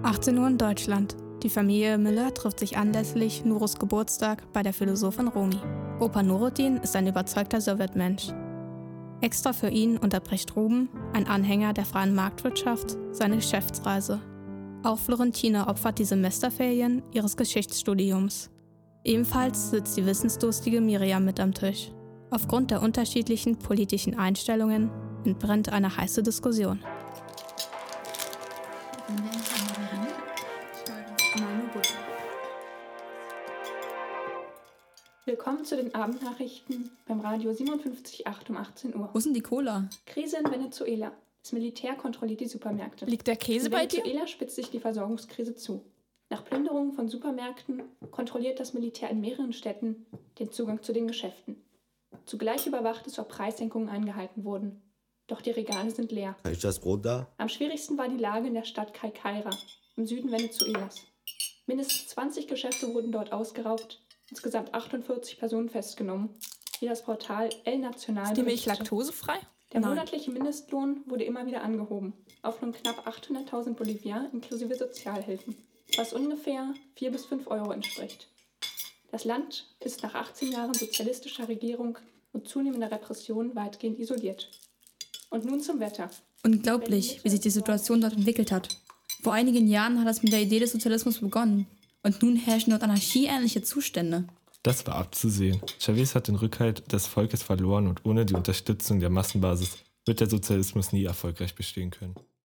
18 Uhr in Deutschland. Die Familie Müller trifft sich anlässlich Nurus Geburtstag bei der Philosophin Rumi. Opa Nuruddin ist ein überzeugter Sowjetmensch. Extra für ihn unterbricht Ruben, ein Anhänger der freien Marktwirtschaft, seine Geschäftsreise. Auch Florentine opfert die Semesterferien ihres Geschichtsstudiums. Ebenfalls sitzt die wissensdurstige Miriam mit am Tisch. Aufgrund der unterschiedlichen politischen Einstellungen entbrennt eine heiße Diskussion. Willkommen zu den Abendnachrichten beim Radio 57.8 um 18 Uhr. Wo ist denn die Cola? Krise in Venezuela. Das Militär kontrolliert die Supermärkte. Liegt der Käse bei dir? In Venezuela spitzt sich die Versorgungskrise zu. Nach Plünderungen von Supermärkten kontrolliert das Militär in mehreren Städten den Zugang zu den Geschäften. Zugleich überwacht es, ob Preissenkungen eingehalten wurden. Doch die Regale sind leer. Ist das Brot da? Am schwierigsten war die Lage in der Stadt Caiceira, im Süden Venezuelas. Mindestens 20 Geschäfte wurden dort ausgeraubt, insgesamt 48 Personen festgenommen, wie das Portal El Nacional Ist die Milch laktosefrei? Der monatliche Mindestlohn wurde immer wieder angehoben, auf nun knapp 800.000 Boliviar inklusive Sozialhilfen, was ungefähr 4 bis 5 Euro entspricht. Das Land ist nach 18 Jahren sozialistischer Regierung und zunehmender Repression weitgehend isoliert. Und nun zum Wetter. Unglaublich, wie sich die Situation dort entwickelt hat. Vor einigen Jahren hat es mit der Idee des Sozialismus begonnen. Und nun herrschen dort anarchieähnliche Zustände. Das war abzusehen. Chavez hat den Rückhalt des Volkes verloren und ohne die Unterstützung der Massenbasis wird der Sozialismus nie erfolgreich bestehen können.